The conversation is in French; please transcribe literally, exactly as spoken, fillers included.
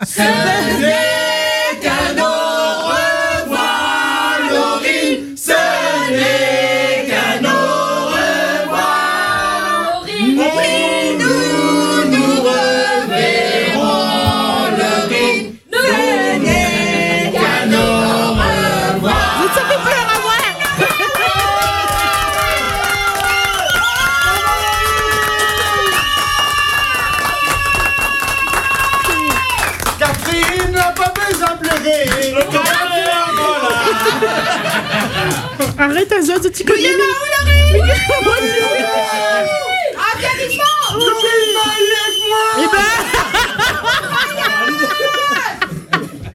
Ce n'est qu'un au revoir, Laurine. Ce n'est qu'un au revoir. Oui, nous nous reverrons, Laurine. Ce n'est qu'un au revoir. Vous savez plus à revoir. Catherine n'a pas besoin de pleurer. Arrête, Azaz, tu connais. Il est où, Laurie? Ah, viens vite. Laurie, il est avec moi. Eh ben...